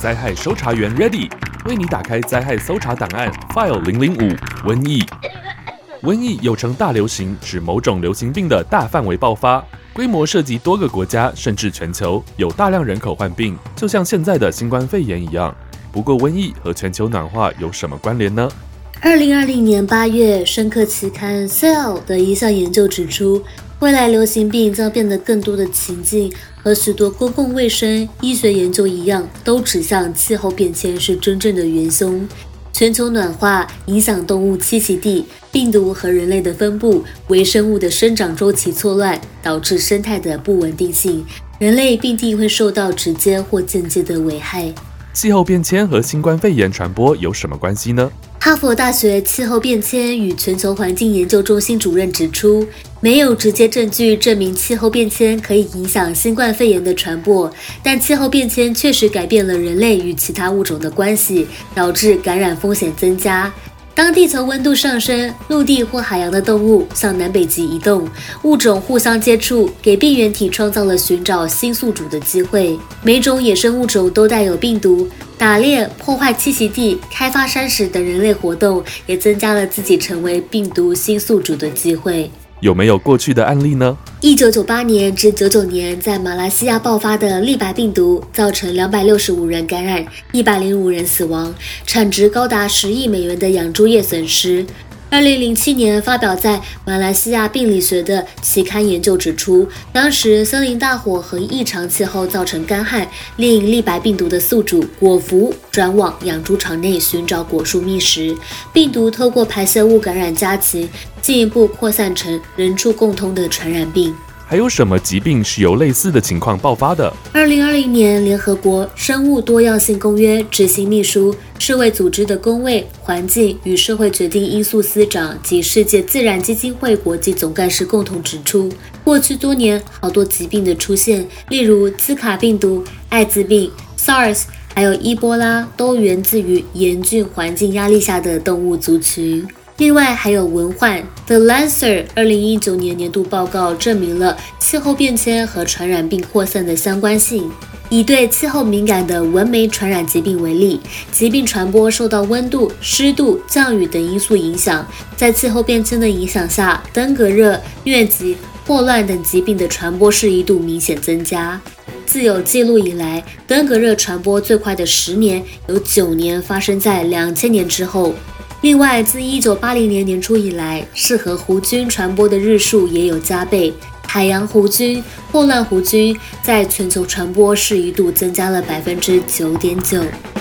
灾害搜查员 Ready 为你打开灾害搜查档案 File 005瘟疫。瘟疫又称大流行，指某种流行病的大范围爆发，规模涉及多个国家甚至全球，有大量人口患病，就像现在的新冠肺炎一样。不过，瘟疫和全球暖化有什么关联呢 ？2020年8月，深刻期刊 Cell 的一项研究指出，未来流行病将变得更多的情境和许多公共卫生、医学研究一样，都指向气候变迁是真正的元凶。全球暖化影响动物栖息地、病毒和人类的分布、微生物的生长周期错乱，导致生态的不稳定性，人类必定会受到直接或间接的危害。 气候变迁和新冠肺炎传播有什么关系呢？ 哈佛大学气候变迁与全球环境研究中心主任指出，没有直接证据证明气候变迁可以影响新冠肺炎的传播，但气候变迁确实改变了人类与其他物种的关系，导致感染风险增加。当地球温度上升，陆地或海洋的动物向南北极移动，物种互相接触，给病原体创造了寻找新宿主的机会。每种野生物种都带有病毒，打猎、破坏栖息地、开发山石等人类活动，也增加了自己成为病毒新宿主的机会。 有没有过去的案例呢 ？1998年至99年，在马来西亚爆发的利白病毒，造成265人感染，105人死亡，产值高达10亿美元的养猪业损失。2007年发表在马来西亚病理学的期刊研究指出，当时森林大火和异常气候造成干旱，令利白病毒的宿主果蝠转往养猪场内寻找果树觅食，病毒透过排泄物感染家禽，进一步扩散成人畜共通的传染病。 还有什么疾病是由类似的情况爆发的 ？2020年，联合国生物多样性公约执行秘书、世卫组织的公卫、环境与社会决定因素司长及世界自然基金会国际总干事共同指出，过去多年好多疾病的出现，例如兹卡病毒、艾滋病、SARS 还有伊波拉，都源自于严峻环境压力下的动物族群。另外还有蚊患。 The Lancet 2019年年度报告证明了气候变迁和传染病扩散的相关性。以对气候敏感的蚊媒传染疾病为例，疾病传播受到温度、湿度、降雨等因素影响，在气候变迁的影响下，登革热、疟疾、霍乱等疾病的传播适宜度明显增加。自有记录以来，登革热传播最快的10年，有9年发生在2000年之后。另外，自1980年年初以来，适合弧菌传播的日数也有加倍。海洋弧菌、霍乱弧菌在全球传播适宜度增加了9.9%。